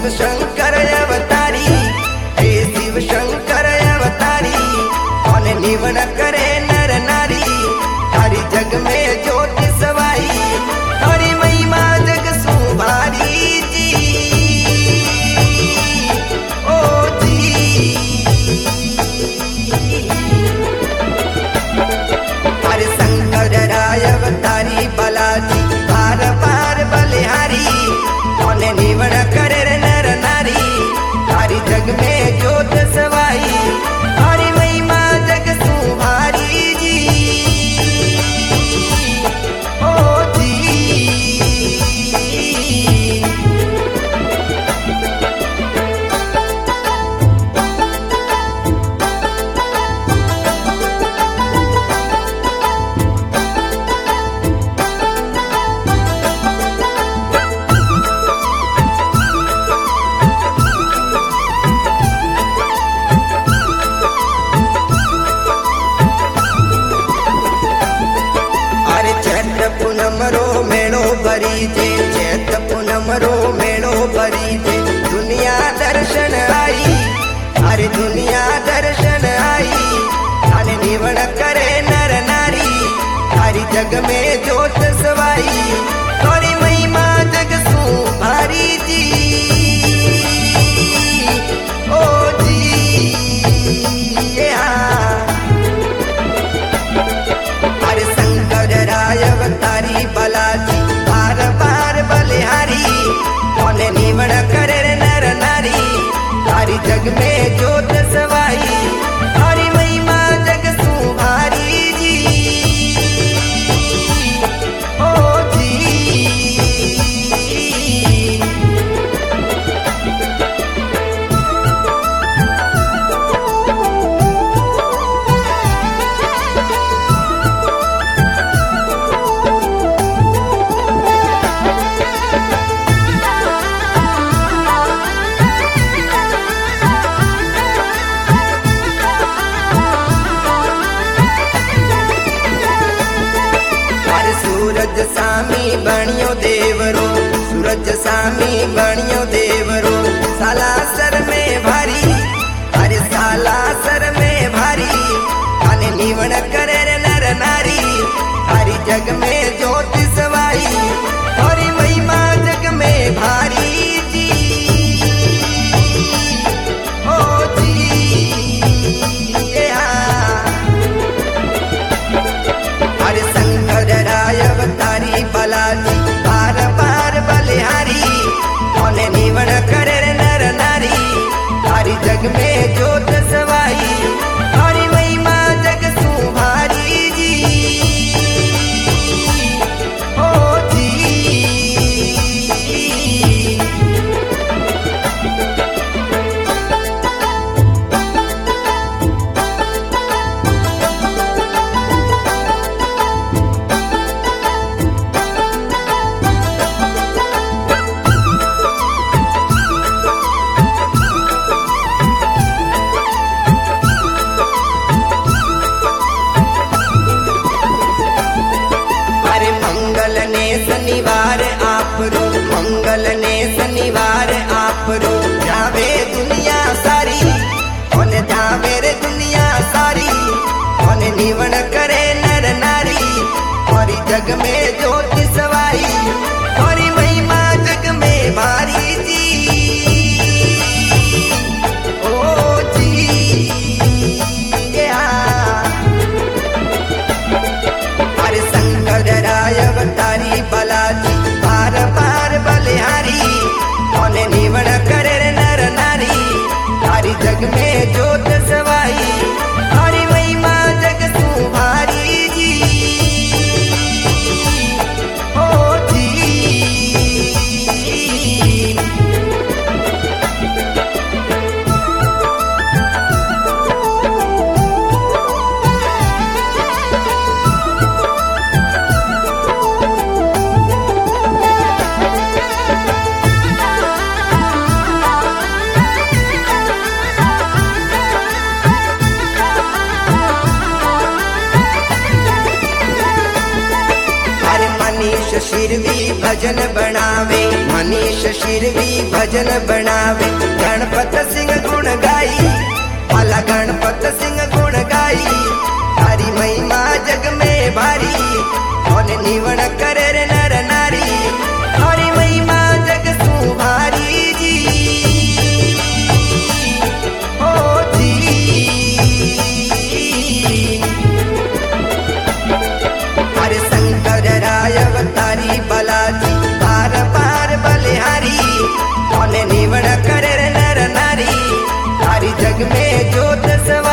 शिव शंकर अवतारी, हे शिव शंकर अवतारी, कौन निवण करे नर नारी, हरि जग में ज्योत सवाई, हरि महिमा जग सुभारी जी। ओ जी हरि शंकर राय अवतारी बालाजी, बार बार बलिहारी, कौन निवण करे नर नारी, हरि जग में ज्योत सवाई, हरि महिमा जग सुभारी जी। ओ जी पूनम रो मेड़ो भरी जे, चैत पूनम रो मेड़ो भरी जे, दुनिया दर्शन आई, हरि दुनिया दर्शन आई, हरि निवण करे नर नारी, हरि जग में ज्योत सवाई, हरि महिमा जग सुभारी जी। ओ जी हरि शंकर राय अवतारी बालाजी, बार बार बलिहारी, कौन निवण करे नर नारी, हरि जग में ज्योत सवाई, हरि महिमा जग सुभारी जी। ओ जी सूरज सामी बणियो देवरो, सूरज सामी बणियो देवरो, सालासर में भारी, हरे सालासर में भारी, कौन निवण करे नर नारी, हरि जग में ज्योत सवाई, हरि महिमा जग में भारी जी। ओ जी हरि शंकर राय अवतारी बालाजी, बार बार बलिहारी, कौन निवण करे नर नारी, हरि जग में ज्योत सवाई, हरि महिमा जग सुभा भजन बनावे, मनीष शिरवी भजन बनावे। गणपत सिंह गुण गाई, आला गणपत सिंह गुण गाई। तारी महिमा जग में भारी, कौन निवण करे रे नर नारी। तारी महिमा जग सु भारी जी, ओ जी। हरे शंकर राय अवतारी बालाजी, बार बार बलिहारी। कौन निवण करे रे नर नारी, तारी जग में ज्योत